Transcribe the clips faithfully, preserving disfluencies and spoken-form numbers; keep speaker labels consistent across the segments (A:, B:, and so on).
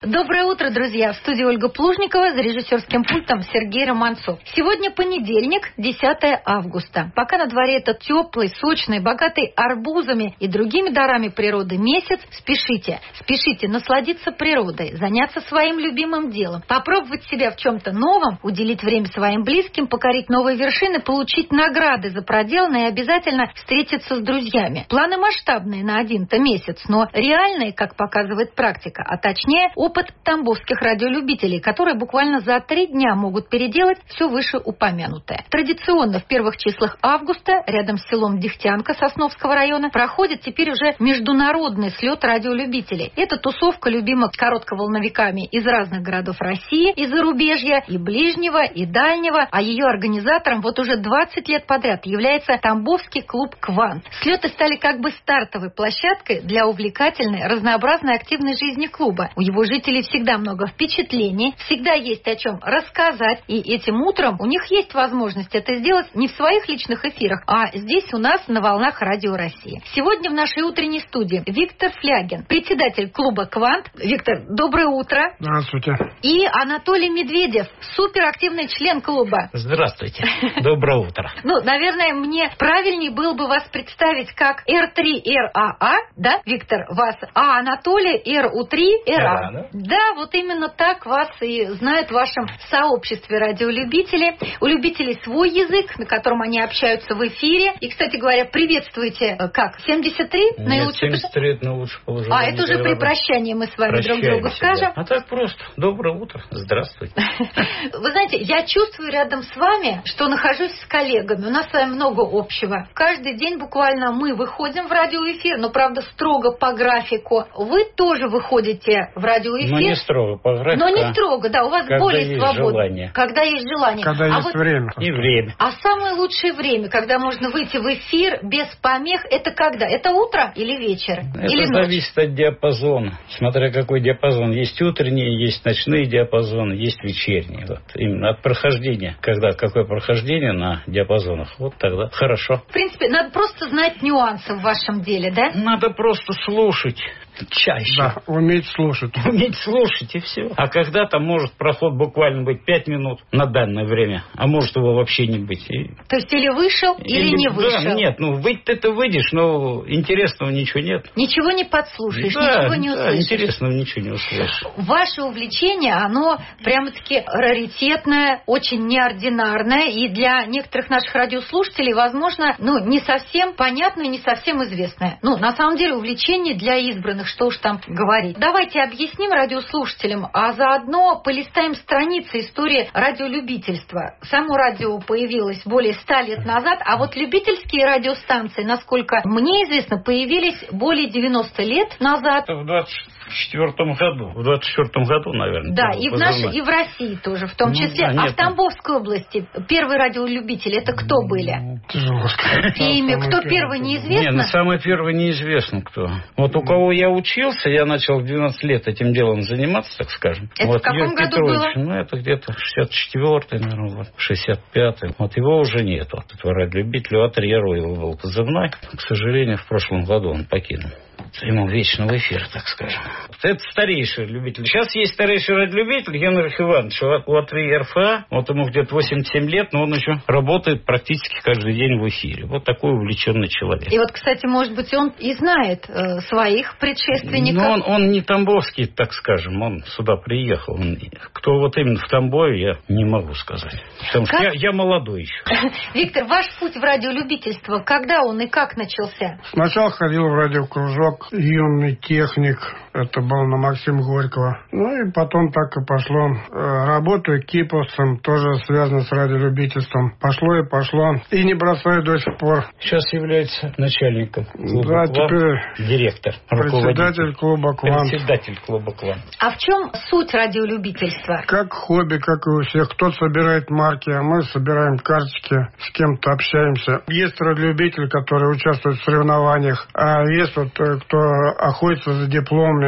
A: Доброе утро, друзья! В студии Ольга Плужникова, за режиссерским пультом Сергей Романцов. Сегодня понедельник, десятое августа. Пока на дворе этот теплый, сочный, богатый арбузами и другими дарами природы месяц, спешите. Спешите насладиться природой, заняться своим любимым делом, попробовать себя в чем-то новом, уделить время своим близким, покорить новые вершины, получить награды за проделанное и обязательно встретиться с друзьями. Планы масштабные на один-то месяц, но реальные, как показывает практика, а точнее опыт тамбовских радиолюбителей, которые буквально за три дня могут переделать все вышеупомянутое. Традиционно в первых числах августа рядом с селом Дегтянка Сосновского района проходит теперь уже международный слет радиолюбителей. Эта тусовка любима коротковолновиками из разных городов России и зарубежья, и ближнего, и дальнего, а ее организатором вот уже двадцать лет подряд является Тамбовский клуб «Квант». Слеты стали как бы стартовой площадкой для увлекательной, разнообразной активной жизни клуба. У его жителей всегда много впечатлений, всегда есть о чем рассказать, и этим утром у них есть возможность это сделать не в своих личных эфирах, а здесь у нас на волнах Радио России. Сегодня в нашей утренней студии Виктор Флягин, председатель клуба «Квант». Виктор, доброе утро.
B: Здравствуйте.
A: И Анатолий Медведев, суперактивный член клуба.
C: Здравствуйте. Доброе утро.
A: Ну, наверное, мне правильнее было бы вас представить как эр три эр а а, да, Виктор, вас, а Анатолий эр у три эр а. Да, вот именно так вас и знают в вашем сообществе радиолюбителей. У любителей свой язык, на котором они общаются в эфире. И, кстати говоря, приветствуйте, как, семьдесят три?
C: Нет,
A: наилучшее...
C: семьдесят три это наилучшее положение.
A: А, это уже при прощании мы с вами друг другу скажем.
C: Да. А так просто. Доброе утро. Здравствуйте.
A: Вы знаете, я чувствую рядом с вами, что нахожусь с коллегами. У нас с вами много общего. Каждый день буквально мы выходим в радиоэфир, но, правда, строго по графику. Вы тоже выходите в радиоэфир.
C: Но не строго по графику.
A: Но не строго, да, у вас
C: когда
A: более
C: есть
A: свободно.
C: Желание.
A: Когда есть желание.
B: Когда
A: а
B: есть
A: вот...
B: время.
C: И время.
A: А самое лучшее время, когда можно выйти в эфир без помех, это когда? Это утро или вечер?
C: Это
A: или ночь?
C: зависит от диапазона. Смотря какой диапазон. Есть утренние, есть ночные диапазоны, есть вечерние. Вот. Именно от прохождения. Когда какое прохождение на диапазонах, вот тогда хорошо.
A: В принципе, надо просто знать нюансы в вашем деле, да?
C: Надо просто слушать чаще.
B: Да, уметь слушать.
C: Уметь слушать, и все. А когда-то может проход буквально быть пять минут на данное время, а может его вообще не быть. И...
A: То есть или вышел, или, или не вышел.
C: Да, нет, ну выйти ты выйдешь, но интересного ничего нет.
A: Ничего не подслушаешь,
C: да,
A: ничего не
C: да,
A: услышишь.
C: интересного ничего не услышишь.
A: Ваше увлечение, оно прямо-таки раритетное, очень неординарное, и для некоторых наших радиослушателей, возможно, ну, не совсем понятное, не совсем известное. Ну, на самом деле, увлечение для избранных, что уж там говорить. Давайте объясним радиослушателям, а заодно полистаем страницы истории радиолюбительства. Само радио появилось более ста лет назад, а вот любительские радиостанции, насколько мне известно, появились более девяноста лет назад.
C: В двадцать четвёртом году. В двадцать четвёртом году, наверное.
A: Да, и в, нашей, и в России тоже, в том
C: ну,
A: числе.
C: Да,
A: а
C: нет,
A: в Тамбовской области первые радиолюбители, это кто были?
B: Тяжело сказать.
A: Имя, кто первый, неизвестно?
C: Нет, ну, самый первый неизвестно кто. Вот у кого я учился, я начал в двенадцать лет этим делом заниматься, так скажем.
A: Это
C: вот
A: в каком
C: Юрий
A: году
C: Петрович,
A: было?
C: Ну, это где-то шестьдесят четвёртый, наверное, вот, шестьдесят пятый. Вот его уже нет, вот этого радиолюбителя. Атриеру его был позывной. К сожалению, в прошлом году он покинул. Ему вечного эфира, так скажем. Это старейший любитель. Сейчас есть старейший радиолюбитель Генрих Иванович. У Атри эр эф а, вот ему где-то восемьдесят семь лет, но он еще работает практически каждый день в эфире. Вот такой увлеченный человек.
A: И вот, кстати, может быть, он и знает э, своих предшественников.
C: Но он, он не тамбовский, так скажем. Он сюда приехал. Он, кто вот именно в Тамбове, я не могу сказать. Потому что я, я молодой еще.
A: Виктор, ваш путь в радиолюбительство, когда он и как начался?
B: Сначала ходил в радиокружок, юный техник, это был на Максима Горького. Ну и потом так и пошло. Работаю киповцем, тоже связано с радиолюбительством. Пошло и пошло. И не бросаю до сих пор.
C: Сейчас является начальником клуба
B: Да,
C: «Квант»,
B: теперь
C: директор,
B: председатель клуба «Квант».
C: Председатель клуба «Квант».
A: А в чем суть радиолюбительства?
B: Как хобби, как и у всех. Кто-то собирает марки, а мы собираем карточки, с кем-то общаемся. Есть радиолюбители, которые участвуют в соревнованиях, а есть вот кто охотится за дипломами,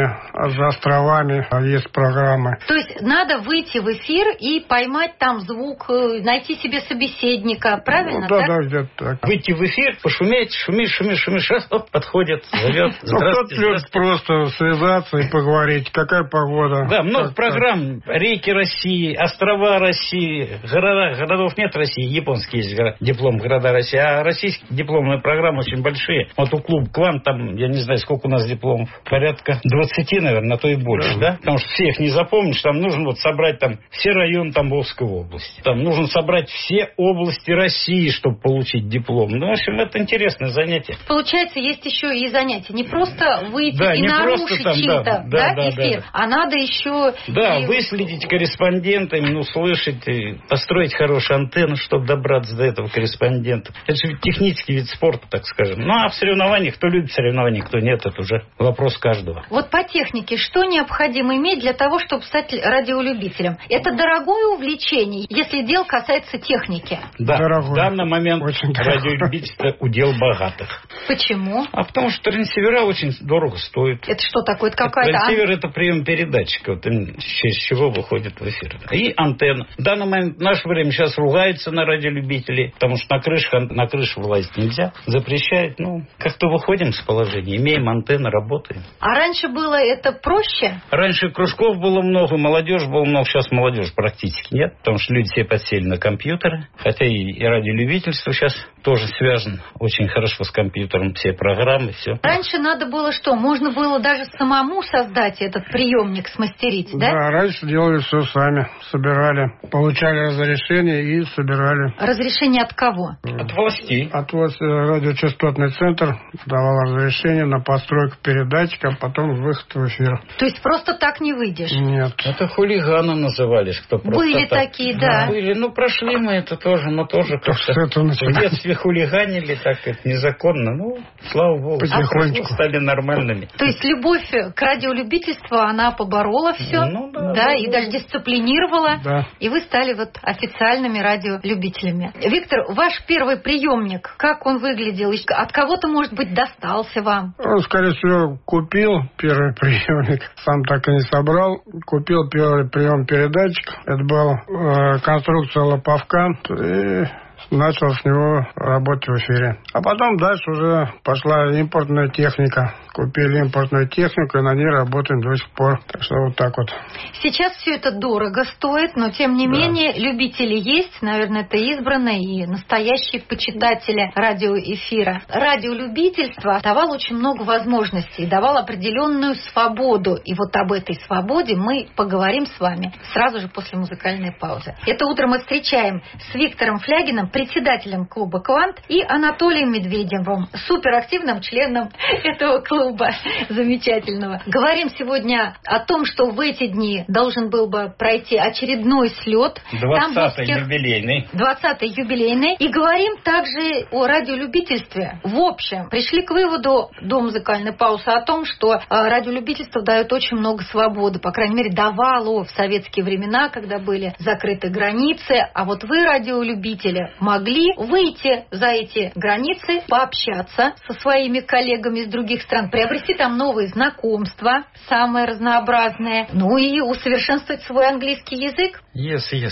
B: районы, за островами есть программы.
A: То есть надо выйти в эфир и поймать там звук, найти себе собеседника, правильно?
B: Ну, да,
A: так?
B: да, где-то так.
C: Выйти в эфир, пошуметь, шумишь, шумишь, шумишь, раз, оп, подходит, зовет.
B: Ну, кто-то любит просто связаться и поговорить, какая погода.
C: Да, много
B: как,
C: программ.
B: как.
C: Реки России, острова России, города, городов нет России, японские есть города, диплом города России, а российские дипломные программы очень большие. Вот у клуба «Квант» там, я не знаю, сколько у нас дипломов, порядка двадцати, наверное, а то и больше, да? да? Потому что все их не запомнишь, там нужно вот собрать там все районы Тамбовской области. Там нужно собрать все области России, чтобы получить диплом. Ну, в общем, это интересное занятие.
A: Получается, есть еще и занятия. Не просто выйти
C: да,
A: и нарушить
C: там,
A: чей-то
C: да,
A: да,
C: да,
A: эфир,
C: да.
A: а надо еще...
C: Да,
A: и...
C: выследить корреспондента, именно услышать, и построить хорошую антенну, чтобы добраться до этого корреспондента. Это же ведь технический вид спорта, так скажем. Ну, а в соревнованиях, кто любит соревнования, кто нет, это уже вопрос каждого.
A: Вот по технике, что необходимо иметь для того, чтобы стать радиолюбителем? Это дорогое увлечение, если дело касается техники.
C: Да,
B: дорогой.
C: В данный момент
B: Очень
C: радиолюбительство удел богатых.
A: Почему?
C: А потому что трансивера очень дорого стоят.
A: Это что такое? Это какая-то...
C: Трансивер — это прием передатчика, вот, через чего выходит в эфир. И антенна. В данный момент, в наше время, сейчас ругаются на радиолюбителей, потому что на крышах, на крышу вылазить нельзя, запрещают. Ну, как-то выходим с положения, имеем антенны, работаем.
A: А раньше было это проще?
C: Раньше кружков было много, молодежи было много, сейчас молодежи практически нет, потому что люди все подсели на компьютеры, хотя и, и радиолюбительство сейчас тоже связано очень хорошо с компьютером, все программы, все.
A: Раньше надо было что? Можно было даже самому создать этот приемник, смастерить, да?
B: Да, раньше делали все сами, собирали, получали разрешение и собирали.
A: Разрешение от кого?
C: От властей.
B: От вас радиочастотный центр давал разрешение на постройку передатчика, а потом выход в эфир.
A: То есть просто так не выйдешь?
B: Нет.
C: Это хулиганы назывались, кто просто
A: Были
C: так.
A: такие, да.
C: Были, ну прошли мы это тоже, мы тоже как-то в детстве хулиганили, так это незаконно, ну, слава богу,
B: потихонечку
C: стали нормальными.
A: То есть любовь к радиолюбительству, она поборола все,
C: ну, да,
A: да,
C: да,
A: и
C: да.
A: даже дисциплинировала,
B: да.
A: И вы стали вот официальными радиолюбителями. Виктор, ваш первый приемник, как он выглядел? От кого-то, может быть, достался вам?
B: Он, скорее всего, купил первый приемник, сам так и не собрал. Купил первый прием передатчик. Это была э, конструкция лопавка. И начал с него работать в эфире. А потом дальше уже пошла импортная техника. Купили импортную технику, и на ней работаем до сих пор. Так что вот так вот.
A: Сейчас все это дорого стоит, но тем не да. менее любители есть. Наверное, это избранные и настоящие почитатели радиоэфира. Радиолюбительство давало очень много возможностей, давало определенную свободу. И вот об этой свободе мы поговорим с вами сразу же после музыкальной паузы. Это утро мы встречаем с Виктором Флягиным, председателем клуба «Квант», и Анатолием Медведевым, суперактивным членом этого клуба замечательного. Говорим сегодня о том, что в эти дни должен был бы пройти очередной слет.
C: двадцатый юбилейный.
A: двадцатый юбилейный. И говорим также о радиолюбительстве. В общем, пришли к выводу до музыкальной паузы о том, что радиолюбительство дает очень много свободы. По крайней мере, давало в советские времена, когда были закрыты границы. А вот вы, радиолюбители, могли выйти за эти границы, пообщаться со своими коллегами из других стран, приобрести там новые знакомства, самые разнообразные, ну и усовершенствовать свой английский язык.
C: Yes, yes.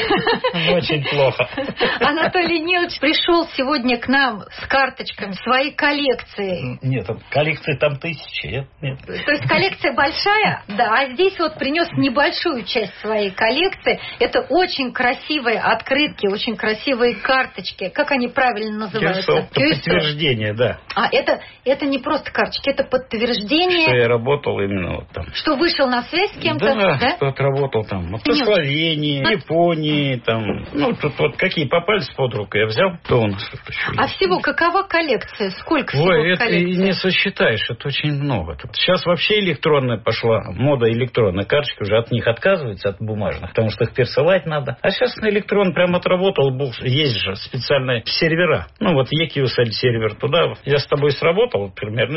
C: Очень плохо.
A: Анатолий Нилович пришел сегодня к нам с карточками своей коллекции.
C: Нет, коллекции там тысячи. Нет, нет.
A: То есть коллекция большая, да, а здесь вот принес небольшую часть своей коллекции. Это очень красивые открытки, очень красивые карточки. Как они правильно называются?
C: Подтверждение, да.
A: А это, это не просто карточки, это подтверждение.
C: Что я работал именно вот там.
A: Что вышел на связь с кем-то?
C: Да,
A: да?
C: что отработал там. Вот в Словении, а... Японии, там. Ну, тут вот какие попались под руку, я взял, то у нас тут еще
A: А
C: есть.
A: всего какова коллекция? Сколько всего
C: Ой, это
A: коллекции?
C: и не сосчитаешь, это очень много. Тут сейчас вообще электронная пошла, мода электронная. Карточки уже от них отказываются, от бумажных, потому что их пересылать надо. А сейчас на электрон прям отработал, есть же специальные сервера. Ну, вот Екиусаль сервер, туда я с тобой сработал, например, ну, все сразу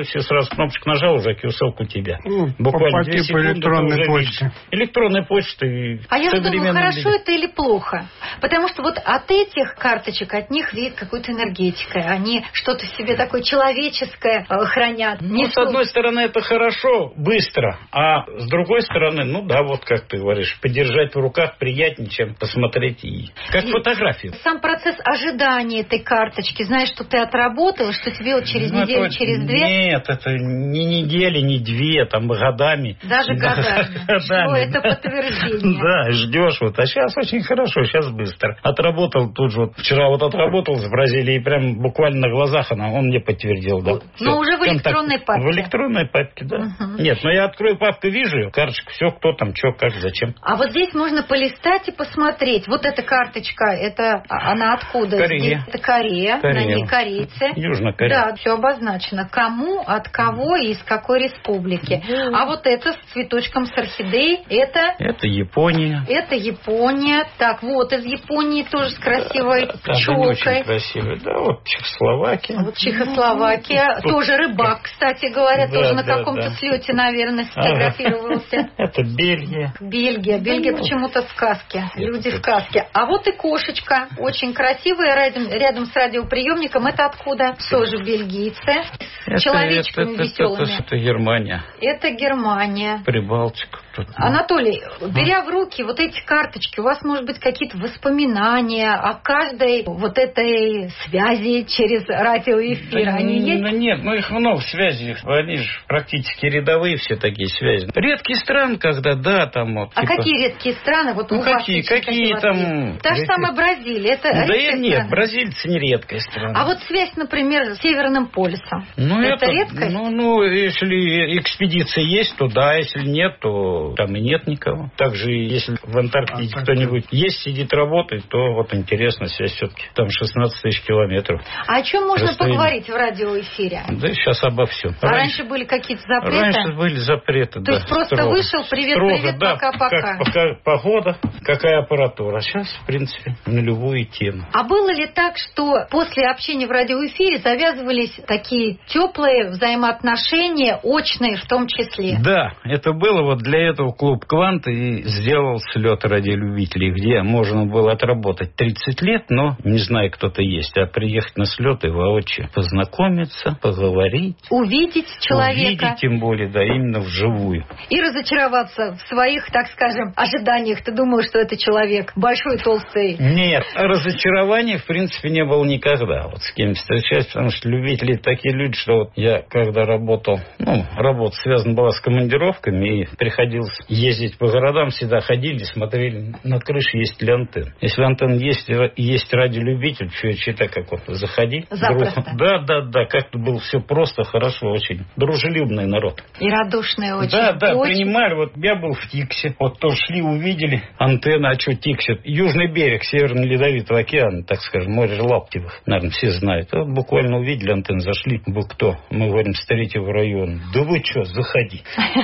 C: раз кнопочку нажал, уже киосок у тебя.
B: Ну,
C: буквально
B: по, по типу электронной почты.
C: Электронной почты.
A: А я же думаю, хорошо
C: виде.
A: это или плохо? Потому что вот от этих карточек, от них веет какой-то энергетикой. Они что-то в себе такое человеческое э, хранят.
C: Ну, с одной стороны, это хорошо, быстро. А с другой стороны, ну да, вот как ты говоришь, подержать в руках приятнее, чем посмотреть и... Как и фотографию.
A: Сам процесс ожидания этой карточки. Знаешь, что ты отработал, что тебе вот через ну, неделю,
C: это...
A: через две...
C: Нет, это не недели, не две, там годами.
A: Даже годами. Что это подтверждение.
C: Да, ждешь вот. А сейчас очень хорошо, сейчас быстро. Отработал тут же, вот вчера вот отработал в Бразилии, и прям буквально на глазах она, он мне подтвердил, да.
A: Но уже в электронной папке.
C: В электронной папке, да.
A: Угу.
C: Нет, но я открою папку, вижу ее, карточку, все, кто там, что, как, зачем.
A: А вот здесь можно полистать и посмотреть. Вот эта карточка, это она откуда?
C: Корея.
A: Здесь это Корея,
C: Корея.
A: На ней корейцы.
C: Южная Корея.
A: Да, все обозначено. Кому, от кого и из какой республики. Mm. А вот это с цветочком, с орхидеей, это...
C: Это Япония.
A: Это Япония. Так, вот из Японии тоже с красивой
C: да,
A: челкой.
C: Очень красивая. Да, вот Чехословакия.
A: Вот Чехословакия. Mm. Тоже рыбак, кстати говоря, да, тоже да, на каком-то да. слете, наверное, сфотографировался.
C: Это Бельгия.
A: Бельгия. Бельгия почему-то сказки. Люди сказки. А вот и кошечка. Очень красивая. Рядом, рядом с радиоприемником. Это откуда? Тоже бельгийцы. С человечками веселыми.
C: Это, это Германия.
A: Это Германия.
C: Прибалтика.
A: Анатолий, беря в руки вот эти карточки, у вас, может быть, какие-то воспоминания о каждой вот этой связи через радиоэфир?
C: Да,
A: они есть?
C: Ну, нет, ну их много связей. Они же практически рядовые все такие связи. Редкие страны, когда, да, там вот.
A: А
C: типа...
A: какие редкие страны? Вот
C: ну,
A: у
C: какие,
A: вас
C: какие там...
A: Та же самая Бразилия. Это
C: да
A: редкая
C: нет,
A: страна?
C: бразильцы не редкая страна.
A: А вот связь, например, с Северным полюсом.
C: Ну,
A: это,
C: это
A: редкость?
C: Ну, ну, если экспедиция есть, то да. Если нет, то там и нет никого. Также, если в Антарктиде а, кто-нибудь есть, сидит, работает, то вот интересно, связь все-таки. Там шестнадцать тысяч километров.
A: А о чем можно расстояние. Поговорить в радиоэфире?
C: Да сейчас обо всем.
A: А раньше, раньше были какие-то запреты?
C: Раньше были запреты,
A: то
C: да.
A: То есть просто
C: строго.
A: вышел, привет,
C: строго,
A: привет,
C: да,
A: пока-пока.
C: Как, пока погода, какая аппаратура. А сейчас, в принципе, на любую тему.
A: А было ли так, что после общения в радиоэфире завязывались такие теплые взаимоотношения, очные в том числе?
C: Да, это было. Вот для этого клуб «Квант» и сделал слет радиолюбителей, где можно было отработать тридцать лет, но, не знаю, кто-то есть, а приехать на слет и воочию познакомиться, поговорить.
A: Увидеть человека.
C: Увидеть, тем более, да, именно вживую.
A: И разочароваться в своих, так скажем, ожиданиях. Ты думал, что это человек большой, толстый?
C: Нет, разочарования, в принципе, не было никогда. Вот с кем встречаюсь, потому что любители такие люди, что вот я, когда работал, ну, работа связана была с командировками, и приходилось ездить по городам, всегда ходили, смотрели, на крыше есть ли антенн. Если антенн есть, есть радиолюбитель, что так как вот заходи.
A: Запросто.
C: Друг, да, да, да, как-то было все просто, хорошо, очень дружелюбный народ.
A: И радушный очень.
C: Да, да,
A: очень.
C: принимали. Вот я был в Тиксе, вот тоже шли, увидели антенна, а что Тиксе? Южный берег Северного Ледовитого океана, так скажем, море Лаптевых, наверное, все знают. Вот буквально увидели антенну, зашли, вы кто? Мы говорим, с третьего района. Да вы что, заходи.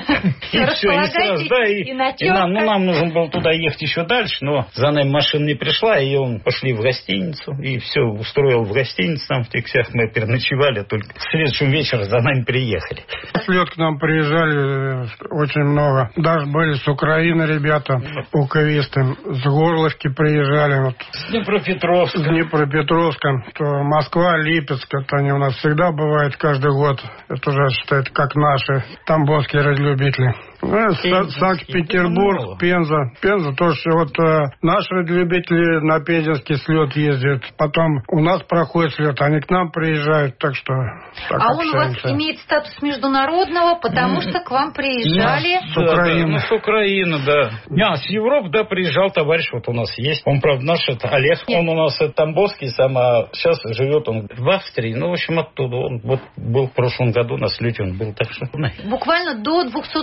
C: И все, и сразу, да, и нам, ну, нам нужно было туда ехать еще дальше, но за нами машина не пришла, и он пошли в гостиницу, и все устроил в гостинице, там в Тиксях мы переночевали, только в следующем вечером за нами приехали.
B: В слет к нам приезжали очень много. Даже были с Украины ребята, уковисты, с Горловки приезжали. Вот.
C: С Днепропетровска.
B: С Днепропетровска. То Москва, Липецк, это они у нас всегда бывают каждый год. Это уже считают как наши тамбовские радиолюбители. Ну, Санкт-Петербург, Пенза. Пенза тоже. Вот э, наши радиолюбители на пензенский слет ездят. Потом у нас проходит слет, они к нам приезжают, так что... Так
A: а он у вас имеет статус международного, потому что к вам приезжали...
C: С Украины. Да, да, ну, с Украины, да. Не, с Европы, да, приезжал товарищ, вот у нас есть. Он, правда, наш, это Олег. Нет. Он у нас это тамбовский сам, а сейчас живет он в Австрии. Ну, в общем, оттуда. Он вот был в прошлом году на слете, он был, так что...
A: Буквально до двухсот человек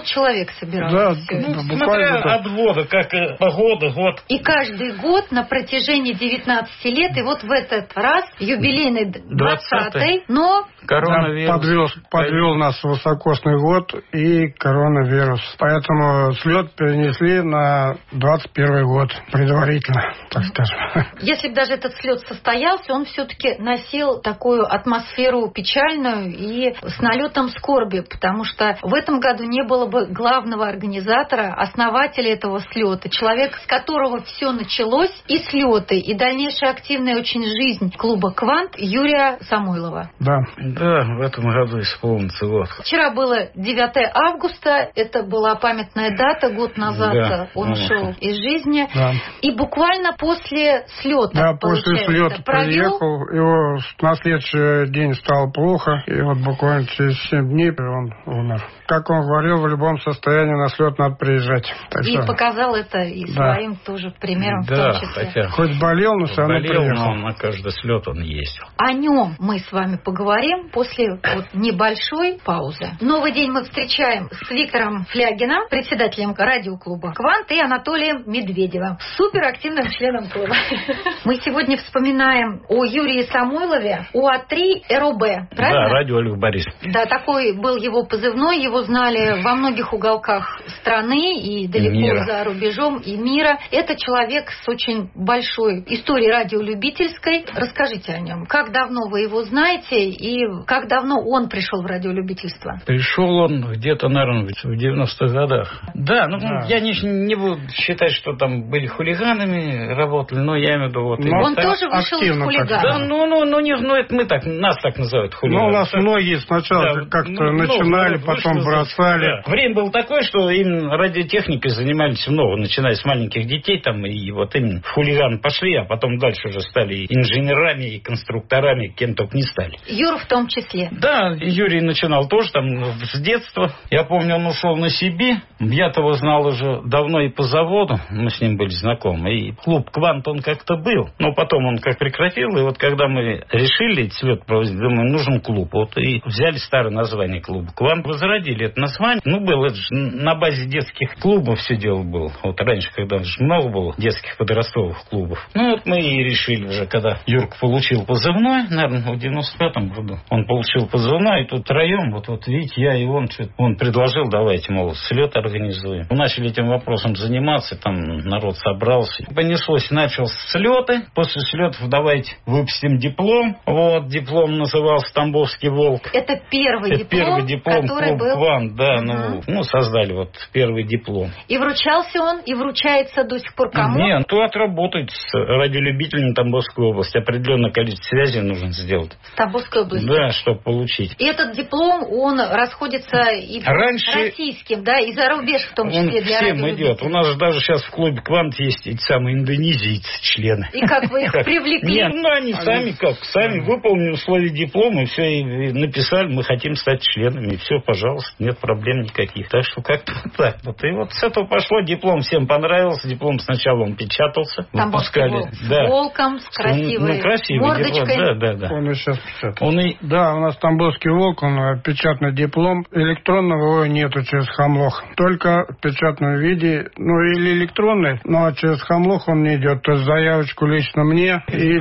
A: человек собирался?
B: Да,
A: всё
B: ну,
A: это?
C: Смотря
B: буквально
C: от года, как э, погода, год.
A: И каждый год на протяжении девятнадцати лет, и вот в этот раз юбилейный двадцатый, но...
C: Коронавирус.
B: Да, подвел, подвел нас высокосный год и коронавирус. Поэтому слет перенесли на двадцать первый год предварительно, так скажем.
A: Если бы даже этот слет состоялся, он все-таки носил такую атмосферу печальную и с налетом скорби, потому что в этом году не было бы главного организатора, основателя этого слета, человека, с которого все началось, и слеты, и дальнейшая активная очень жизнь клуба «Квант» Юрия Самойлова.
B: Да.
C: Да, в этом году исполнится год.
A: Вчера было девятое августа, это была памятная дата, год назад
C: Да.
A: он ушел из жизни.
B: Да.
A: И буквально после слета,
B: Да, после слета
A: провел...
B: приехал, его на следующий день стало плохо, и вот буквально через семь дней он умер. Как он говорил, в любом состоянии на слет надо приезжать. Так
A: И
B: что,
A: показал это и
B: да.
A: своим тоже примером
C: Да,
A: в том числе.
C: хотя
B: хоть болел, но все равно
C: болел,
B: приехал.
C: но на каждый слет он ездил.
A: О нем мы с вами поговорим после вот небольшой паузы. Новый день мы встречаем с Виктором Флягиным, председателем радиоклуба «Квант», и Анатолием Медведевым, суперактивным членом клуба. Мы сегодня вспоминаем о Юрии Самойлове, УА-три РОБ, правильно?
C: Да, радио Олег Борисович.
A: Да, такой был его позывной, его знали во многих уголках страны и далеко
C: Мира.
A: за рубежом и мира. Это человек с очень большой историей радиолюбительской. Расскажите о нем. Как давно вы его знаете и как давно он пришел в радиолюбительство?
C: Пришел он где-то, наверное, в девяностых годах. Да, ну
B: Да.
C: я не, не буду считать, что там были хулиганами, работали, но я имею в виду вот...
B: Но
C: именно
A: Он
C: так.
A: тоже вышел из
B: активно так
A: хулигана.
C: Да, ну, ну, ну, не, ну, это мы так, нас так называют
B: Ну,
C: хулиганами.
B: у нас многие сначала
C: Да,
B: как-то
C: ну,
B: начинали,
C: ну,
B: потом
C: вышло,
B: бросали.
C: да. Время было такое, что именно радиотехникой занимались много, начиная с маленьких детей, там, и вот именно в хулиган пошли, а потом дальше уже стали и инженерами, и конструкторами, кем только не стали.
A: Юр в том числе.
C: Да, Юрий начинал тоже там с детства. Я помню, он ушел на Сибирь. Я-то его знал уже давно и по заводу. Мы с ним были знакомы. И клуб «Квант» он как-то был. Но потом он как прекратил. И вот когда мы решили слет проводить, думаю, нужен клуб. Вот и взяли старое название клуба «Квант». Возродили это название. Ну, было это же на базе детских клубов все дело было. Вот раньше, когда же много было детских подростковых клубов. Ну, вот мы и решили уже, когда Юрка получил позывной, наверное, в девяносто пятом году, он получил позывной, и тут троем, вот, вот видите, я и он, он предложил, давайте, мол, слет организуем. Мы начали этим вопросом заниматься, там народ собрался. Понеслось, начал с слеты, после слетов давайте выпустим диплом. Вот, диплом назывался «Тамбовский волк».
A: Это первый
C: Это
A: диплом,
C: первый диплом
A: который
C: клуб
A: был...
C: «Квант», да,
A: Угу.
C: ну, ну, создали вот первый диплом.
A: И вручался он, и вручается до сих пор кому?
C: Нет, то отработать с радиолюбителями Тамбовской области. Определенное количество связей нужно сделать.
A: В Тамбовской области.
C: Да, чтобы получить.
A: И этот диплом, он расходится и по
C: Раньше
A: российским, да, и за рубеж в том
C: он
A: числе для
C: всем идет.
A: радиолюбителей.
C: У нас же даже сейчас в клубе «Квант» есть эти самые индонезийцы, члены.
A: И как вы их привлекли?
C: Нет, ну они сами как, сами выполнили условия диплома, и все, и написали, мы хотим стать членами, и все, пожалуйста, нет проблем никаких. Так что как-то вот так вот. И вот с этого пошло, диплом всем понравился, диплом сначала он печатался,
A: Тамбовский
C: выпускали.
A: волк с
C: Да.
A: волком, с красивой
C: Ну, красивый
A: мордочкой.
C: диплом, да, да, да.
B: Он и сейчас печатает.
C: Он и
B: Да, у нас Тамбовский волк, он э, печатный диплом. Электронного его нету через Хамлох. Только в печатном виде, ну или электронный, но через Хамлох он не идет. То есть заявочку лично мне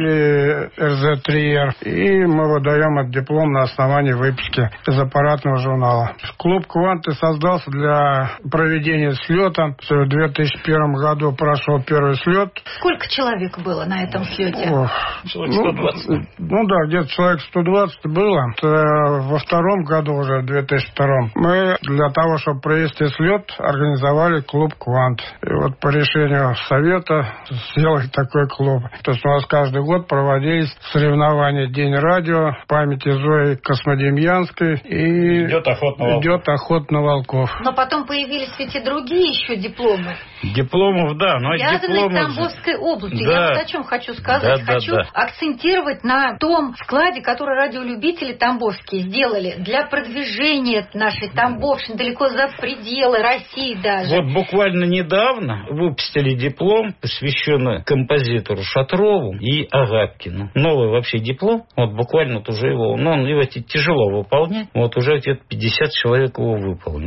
B: или эр зет три эр. И мы выдаем этот диплом на основании выписки из аппаратного журнала. Клуб «Кванты» создался для проведения слета. В две тысячи первом году прошел первый слет.
A: Сколько человек было на этом слете?
B: Ох,
C: человек сто двадцать.
B: Ну, ну да, где-то человек сто двадцать было. Это во втором году уже, в две тысячи втором, мы для того, чтобы провести слет, организовали клуб «Квант». И вот по решению совета сделали такой клуб. То есть у нас каждый год проводились соревнования «День радио» в памяти Зои Космодемьянской. И
C: идет охота на волков.
B: идет охота на волков.
A: Но потом появились ведь и другие еще дипломы.
C: Дипломов, да, но
A: Связанные с
C: дипломы...
A: Тамбовской областью.
C: Да.
A: Я вот о чем хочу сказать.
C: Да, да,
A: хочу
C: да.
A: акцентировать на том вкладе, который радиолюбители тамбовские сделали для продвижения нашей Тамбовщины далеко за пределы России даже.
C: Вот буквально недавно выпустили диплом, посвященный композитору Шатрову и Агапкину. Новый вообще диплом. Вот буквально вот уже его, ну, он его тяжело выполнять. Вот уже где-то пятьдесят человек его выполнили. Ну, он, правда,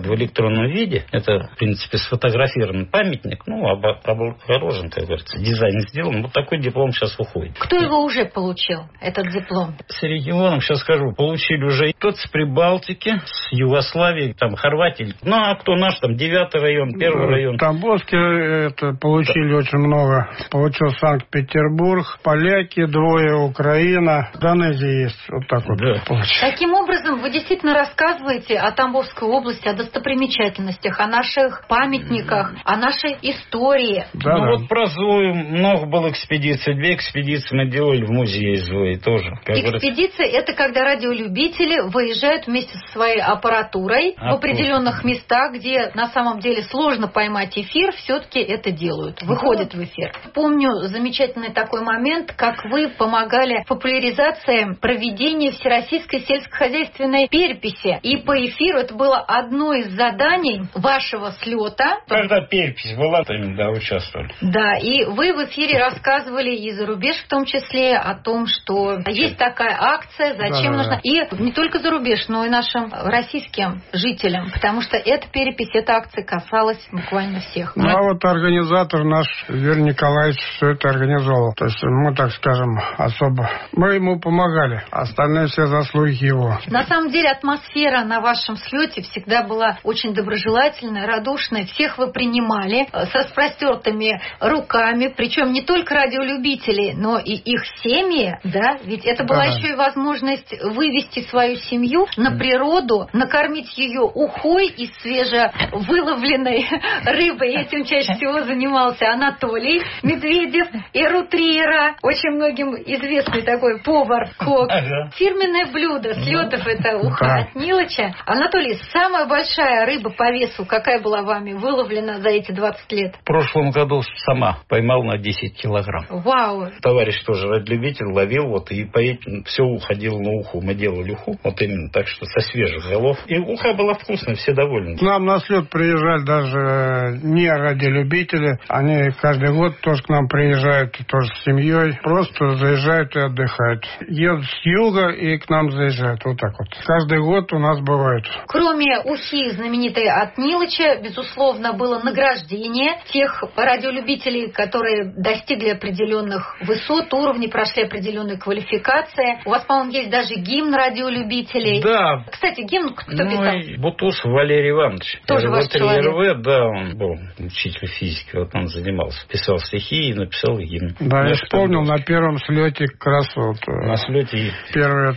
C: в электронном виде. Это, в принципе, сфотографированный памятник. Ну, облагорожен, как говорится, дизайн сделан. Вот такой диплом сейчас уходит.
A: Кто его уже получил, этот диплом?
C: С регионом, сейчас скажу, получили уже тот с Прибалтики, с Югославии, там, Хорватии. Ну, а кто наш, там, девятый район, первый район.
B: Тамбовский это получили да. очень много. Получил Санкт-Петербург, поляки, двое, Украина. В Донезии есть. Вот так вот. Да.
A: Таким образом, вы действительно рассказываете о Тамбовской области, о достопримечательностях, о наших памятниках, о нашей истории.
C: Да, ну, да. вот про Зою много было экспедиций. Две экспедиции мы делали в музее Зои тоже.
A: Экспедиция – это когда радиолюбители выезжают вместе со своей аппаратурой а в определенных то. местах, где на самом деле сложно поймать эфир, все-таки это делают, выходят в эфир. Помню замечательный такой момент, как вы помогали в популяризации проведения всероссийской сельскохозяйственной переписи. И по эфиру это было одно из заданий вашего слета.
C: Когда перепись была, то да, участвовали.
A: Да, и вы в эфире рассказывали и за рубеж в том числе о том, что есть такая акция, зачем да, нужна. Да. И не только за рубеж, но и нашим российским жителям, потому что эта перепись, эта акция касалась буквально всех.
B: Ну, а вот организатор наш, Юрий Николаевич, все это организовал. То есть мы, так скажем, особо... Мы ему помогали, остальные все заслуги его.
A: На самом деле атмосфера на вашем слете всегда была очень доброжелательная, радушная. Всех вы принимали со распростертыми руками, причем не только радиолюбителей, но и их семьи, да, ведь это была да. еще и возможность вывести свою семью на природу, накормить ее ухой из свежевыловленной рыбы. Этим чаще всего занимался Анатолий Медведев и Рутриера, очень многим известный такой повар-кок. Ага. Фирменное блюдо слетов — это уха да. от Нилыча. Анатолий, самая большая рыба по весу, какая была вами выловлена за эти двадцать лет?
C: В прошлом году сама поймал на десять килограмм.
A: Вау!
C: Товарищ тоже радиолюбитель ловил, вот, и по этим все уходило на уху. Мы делали уху, вот именно так, что со свежих голов. И уха была вкусная, все довольны.
B: К нам на слет приезжали даже не радиолюбители. Они каждый год тоже к нам приезжают, тоже с семьей. Просто заезжают и отдыхают. Едут с юга и к нам заезжают. Вот так вот. Каждый год у нас бывает.
A: Кроме ухи знаменитой от Нилыча, безусловно, было награждение тех радиолюбителей, которые достигли определенных высот, уровней, прошли определенные квалификации. У вас, по-моему, есть даже гимн радиолюбителей.
C: Да.
A: Кстати, гимн кто
C: ну,
A: писал?
C: Бутусов Валерий Иванович.
A: Тоже ваш человек.
C: РВ, да, он был учитель физики, вот он занимался. Писал стихи и написал гимн.
B: Да, я вспомнил, на первом слете как раз вот...
C: На слете
B: первую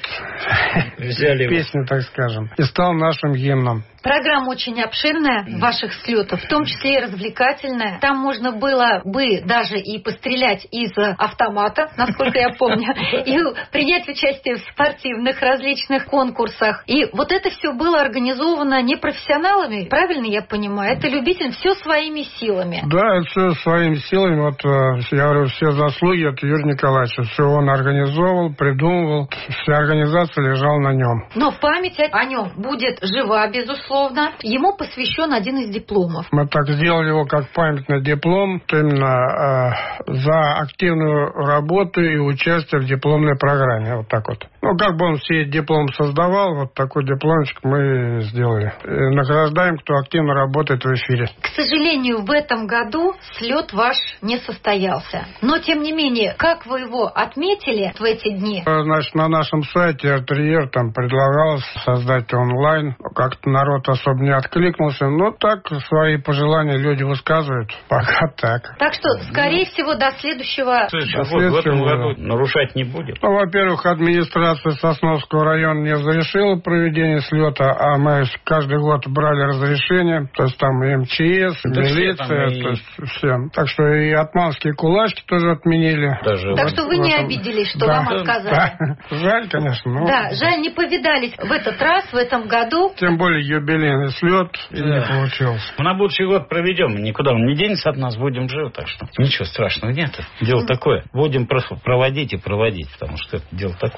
C: взяли
B: песню, так скажем, и стал нашим гимном.
A: Программа очень обширная, ваших слетов, в том числе и развлекательная. Там можно было бы даже и пострелять из автомата, насколько я помню, и принять участие в спортивных различных конкурсах. И вот это все было организовано не профессионалами, правильно я понимаю? Это любителям, все своими силами.
B: Да, это все своими силами. Вот я говорю, все заслуги от Юрия Николаевича. Все он организовывал, придумывал. Вся организация лежала на нем.
A: Но память о нем будет жива, безусловно. Ему посвящен один из дипломов.
B: Мы так сделали его как памятный диплом, именно э, за активную работу и участие в дипломной программе. Вот так вот. Ну, как бы он все диплом создавал, вот такой дипломчик мы сделали. И награждаем, кто активно работает в эфире.
A: К сожалению, в этом году слет ваш не состоялся. Но, тем не менее, как вы его отметили в эти дни?
B: Значит, на нашем сайте Артриер там предлагалось создать онлайн. Как-то народ особо не откликнулся. Но так свои пожелания люди высказывают. Пока так.
A: Так что, скорее всего, до следующего...
C: До следующего в этом году нарушать не будет.
B: Ну, во-первых, администрация Сосновского района не разрешила проведение слета, а мы каждый год брали разрешение. То есть там и МЧС, и да милиция, и... то есть всем. Так что и отманские кулачки тоже отменили.
A: Даже так вот, что вы не этом... обиделись, что да, вам отказали?
B: Да. Жаль, конечно. Но...
A: Да, жаль, не повидались в этот раз, в этом году.
B: Тем более юбилейный слет да. и не получилось.
C: Мы на будущий год проведем, никуда он не денется от нас, будем живы, так что ничего страшного нет. Дело mm-hmm. такое. Будем проводить и проводить, потому что это дело такое. Значит,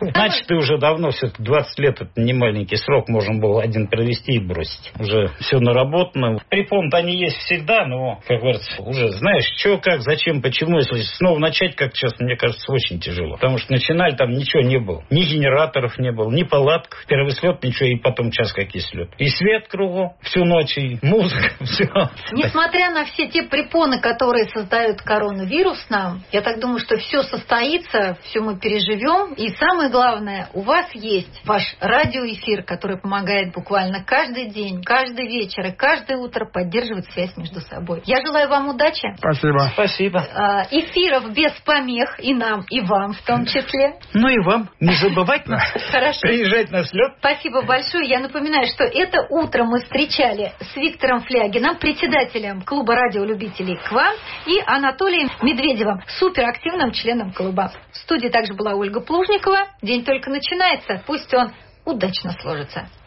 C: Раньше ты уже давно, все-таки двадцать лет, это не маленький срок, можно было один провести и бросить. Уже все наработано. Препон-то они есть всегда, но, как говорится, уже знаешь, что, как, зачем, почему. Если снова начать, как честно, мне кажется, очень тяжело. Потому что начинали, там ничего не было. Ни генераторов не было, ни палаток. Первый слет, ничего, и потом час какие слет. И свет кругом всю ночь, и музыка, все.
A: Несмотря на все те препоны, которые создают коронавирус нам, я так думаю, что все состоится, все мы переживем. И самое главное, у вас есть ваш радиоэфир, который помогает буквально каждый день, каждый вечер и каждое утро поддерживать связь между собой. Я желаю вам удачи.
B: Спасибо.
C: Спасибо.
A: Эфиров без помех и нам, и вам в том числе.
C: Ну и вам. Не забывать нас.
A: Хорошо.
C: Приезжать на слет.
A: Спасибо большое. Я напоминаю, что это утро мы встречали с Виктором Флягиным, председателем клуба радиолюбителей «Квант», и Анатолием Медведевым, суперактивным членом клуба. В студии также была Ольга Плужникова. День только начинается. Пусть он удачно сложится.